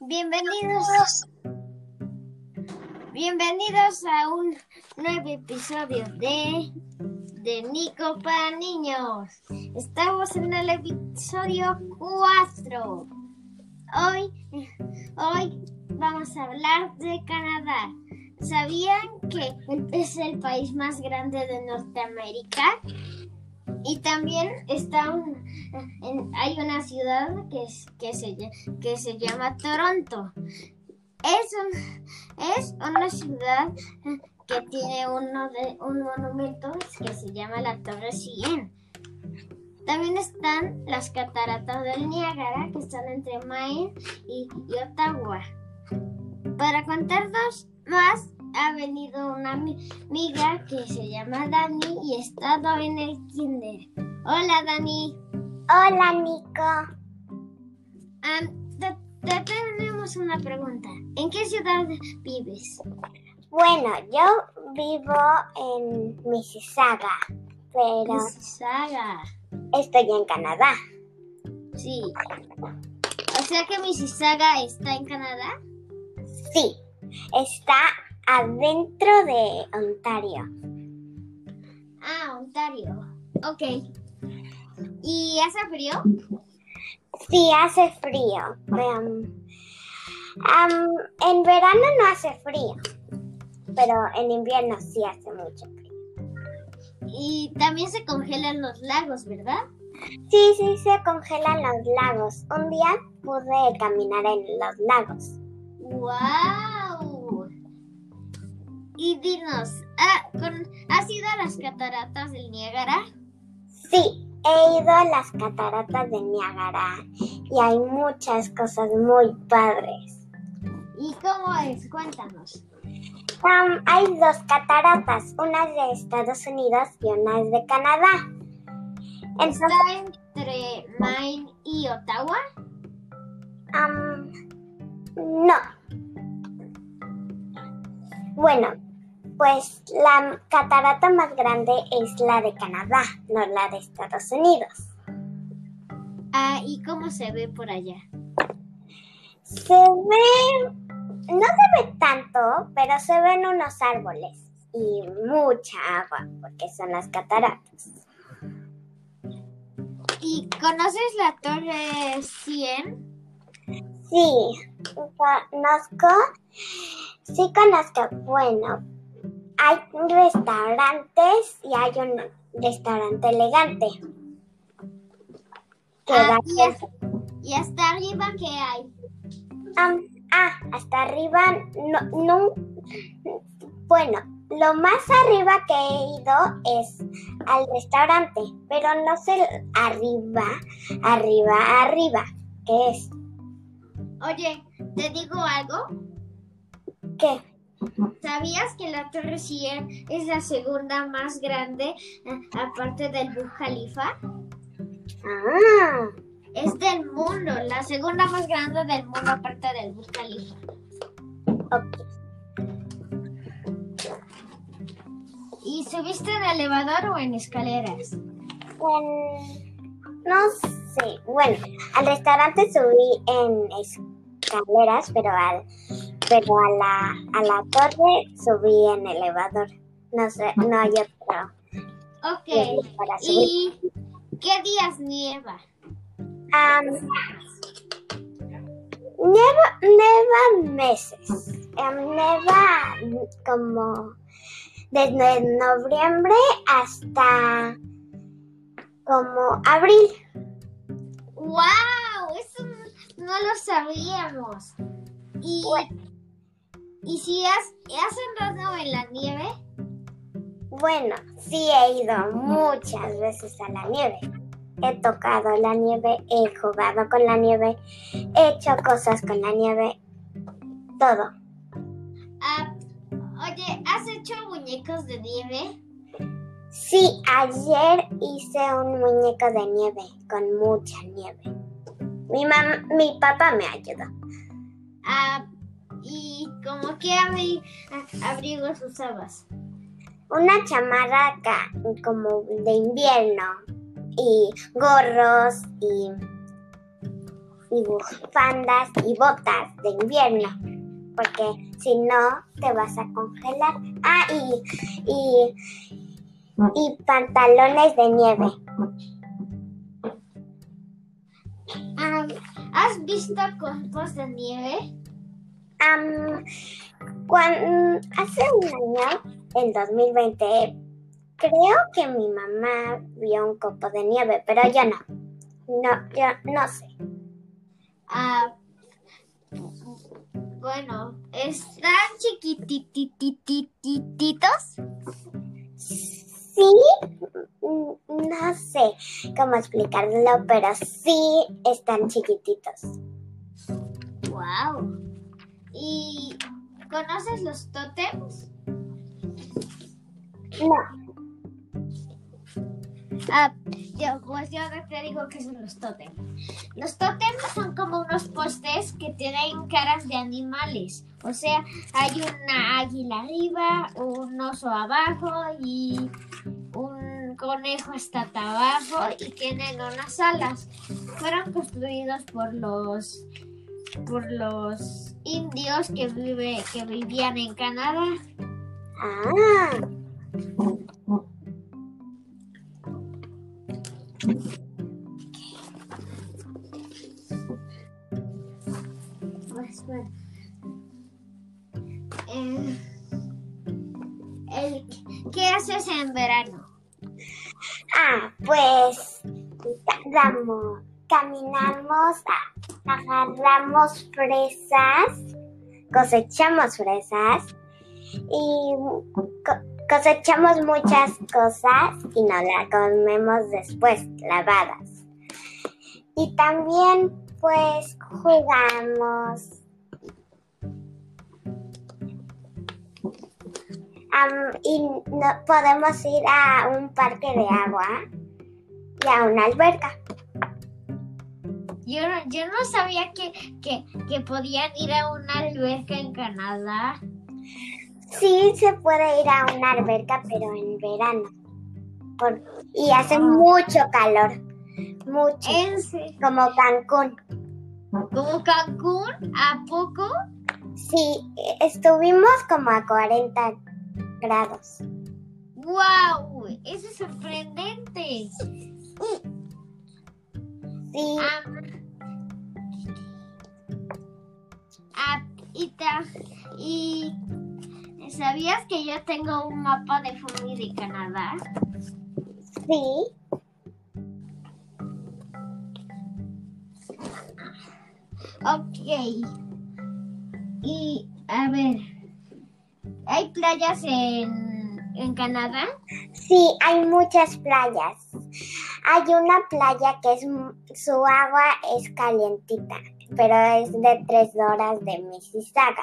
Bienvenidos a un nuevo episodio de Nico para Niños. Estamos en el episodio 4. Hoy vamos a hablar de Canadá. ¿Sabían que es el país más grande de Norteamérica? Y también hay una ciudad que se llama Toronto. Es una ciudad que tiene un monumento que se llama la Torre CN. También están las cataratas del Niágara, que están entre Maine y Ottawa. Para contarnos más, ha venido una amiga que se llama Dani y ha estado en el kinder. Hola, Dani. Hola, Nico. Te tenemos una pregunta. ¿En qué ciudad vives? Bueno, yo vivo en Mississauga, pero Mississauga. Estoy en Canadá. Sí. O sea que Mississauga está en Canadá. Sí, está adentro de Ontario. Ontario. Ok. ¿Y hace frío? Sí, hace frío. En verano no hace frío, pero en invierno sí hace mucho frío. Y también se congelan los lagos, ¿verdad? Sí, se congelan los lagos. Un día pude caminar en los lagos. ¡Wow! Y dinos, ¿has ido a las cataratas del Niágara? Sí, he ido a las cataratas del Niágara y hay muchas cosas muy padres. ¿Y cómo es? Cuéntanos. Hay dos cataratas, una es de Estados Unidos y una es de Canadá. ¿Está entre Maine y Ottawa? No. Bueno, pues la catarata más grande es la de Canadá, no la de Estados Unidos. ¿Y cómo se ve por allá? No se ve tanto, pero se ven unos árboles y mucha agua, porque son las cataratas. ¿Y conoces la Torre CN? Sí, conozco. Bueno, hay restaurantes y hay un restaurante elegante. ¿Y hasta arriba qué hay? Hasta arriba no. Bueno, lo más arriba que he ido es al restaurante, pero no sé arriba, ¿qué es? Oye, ¿te digo algo? ¿Qué? ¿Sabías que la Torre CN es la segunda más grande, aparte del Burj Khalifa? Es del mundo, la segunda más grande del mundo, aparte del Burj Khalifa. Okay. ¿Y subiste en elevador o en escaleras? No sé. Bueno, al restaurante subí en escaleras, pero a la torre subí en elevador. No sé, no hay otro. Ok. ¿Y qué días nieva? Neva meses. Neva como desde noviembre hasta como abril. ¡Wow! Eso no lo sabíamos. ¿Y si has andado en la nieve? Bueno, sí he ido muchas veces a la nieve. He tocado la nieve, he jugado con la nieve, he hecho cosas con la nieve, todo. Oye, ¿has hecho muñecos de nieve? Sí, ayer hice un muñeco de nieve con mucha nieve. Mi papá me ayudó. ¿Y como qué abrigos usabas? Una chamarra como de invierno y gorros y y bufandas y botas de invierno, porque si no te vas a congelar. Y pantalones de nieve. ¿Has visto copos de nieve? Hace un año, en 2020, creo que mi mamá vio un copo de nieve, pero yo no. Yo no sé. Bueno, ¿están chiquitititos? Sí, no sé cómo explicarlo, pero sí están chiquititos. Wow. ¿Y conoces los tótems? No. Yo te digo que son los tótems. Los tótems son como unos postes que tienen caras de animales. O sea, hay una águila arriba, un oso abajo y un conejo hasta abajo y tienen unas alas. Fueron construidos por los indios que vivían en Canadá. Pues bueno. ¿Qué haces en verano? Pues caminamos, agarramos fresas, cosechamos fresas y cosechamos muchas cosas y nos las comemos después, lavadas. Y también pues jugamos. Y podemos ir a un parque de agua y a una alberca. Yo no sabía que podían ir a una alberca en Canadá. Sí, se puede ir a una alberca, pero en verano. Y hace mucho calor. Mucho. Como Cancún. ¿Como Cancún? ¿A poco? Sí, estuvimos como a 40 grados. ¡Wow! ¡Eso es sorprendente! Sí. ¿Y sabías que yo tengo un mapa de familia de Canadá? Sí. Ok. Y a ver, ¿hay playas en Canadá? Sí, hay muchas playas. Hay una playa que su agua es calientita, pero es de 3 horas de Mississauga.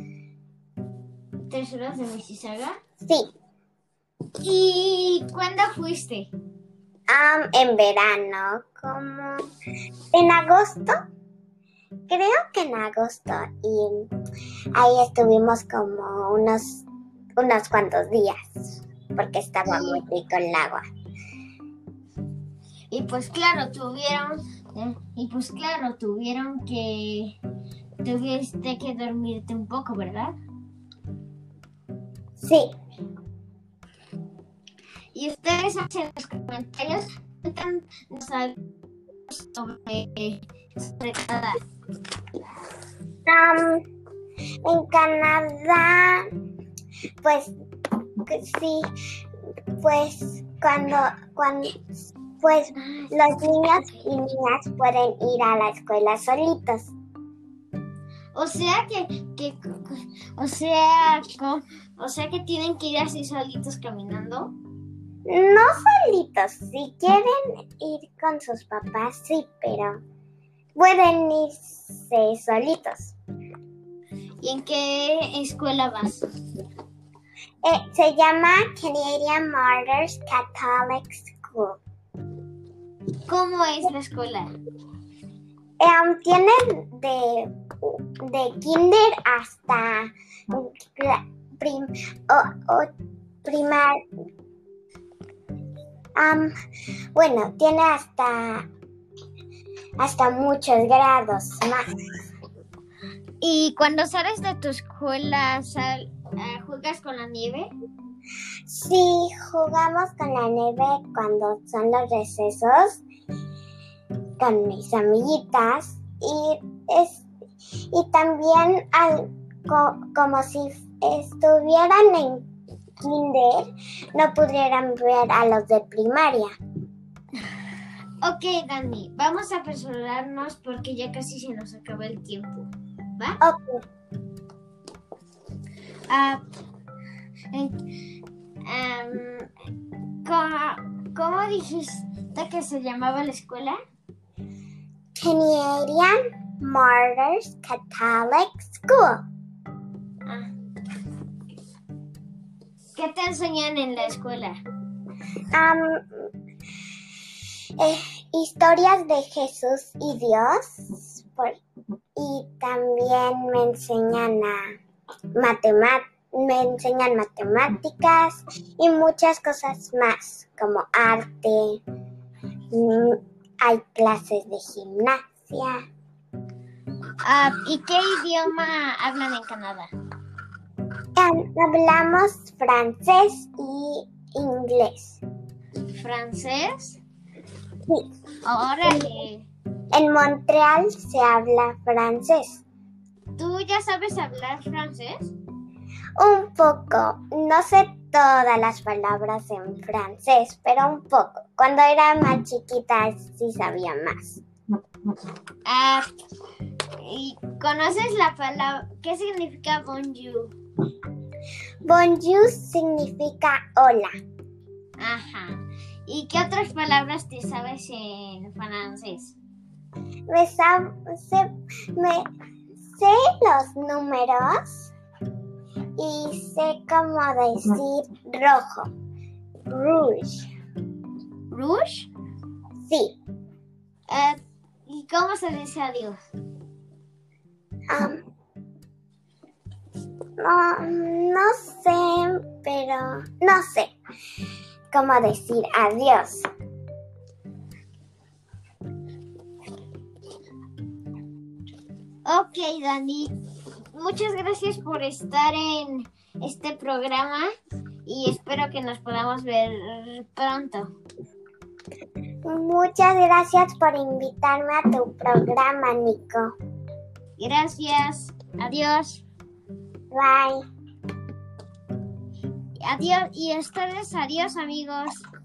¿3 horas de Mississauga? Sí. ¿Y cuándo fuiste? En verano, como en agosto. Creo que en agosto. Y ahí estuvimos como unos cuantos días, porque estaba muy rico el agua. Y pues claro, tuviste que dormirte un poco, ¿verdad? Sí. Y ustedes hacen los comentarios, sobre Canadá. En Canadá, pues sí, pues cuando pues los niños y niñas pueden ir a la escuela solitos. O sea que tienen que ir así solitos caminando. No solitos, si quieren ir con sus papás, sí, pero pueden irse solitos. ¿Y en qué escuela vas? Se llama Canadian Martyrs Catholic School. ¿Cómo es la escuela? Tienen de kinder hasta bueno, tiene hasta hasta muchos grados más. ¿Y cuando sales de tu escuela, juegas con la nieve? Sí, jugamos con la nieve cuando son los recesos con mis amiguitas y también como si estuvieran en kinder, no pudieran ver a los de primaria. Ok, Dani, vamos a apresurarnos porque ya casi se nos acabó el tiempo, ¿va? Ok. ¿Cómo dijiste que se llamaba la escuela? Canadian Martyrs Catholic School. ¿Qué te enseñan en la escuela? Historias de Jesús y Dios. Y también me enseñan matemáticas y muchas cosas más, como arte. Hay clases de gimnasia. ¿Y qué idioma hablan en Canadá? Hablamos francés y inglés. ¿Francés? Sí. ¡Órale! En Montreal se habla francés. ¿Tú ya sabes hablar francés? Un poco. No sé todas las palabras en francés, pero un poco. Cuando era más chiquita sí sabía más. ¿Y conoces la palabra? ¿Qué significa bonjour? Bonjour significa hola. Ajá. ¿Y qué otras palabras te sabes en francés? Sé los números y sé cómo decir rojo. Rouge. ¿Rouge? Sí. ¿Y cómo se dice adiós? No sé, pero no sé cómo decir adiós. Ok, Dani. Muchas gracias por estar en este programa y espero que nos podamos ver pronto. Muchas gracias por invitarme a tu programa, Nico. Gracias. Adiós. Bye. Adiós. Y ustedes, adiós, amigos.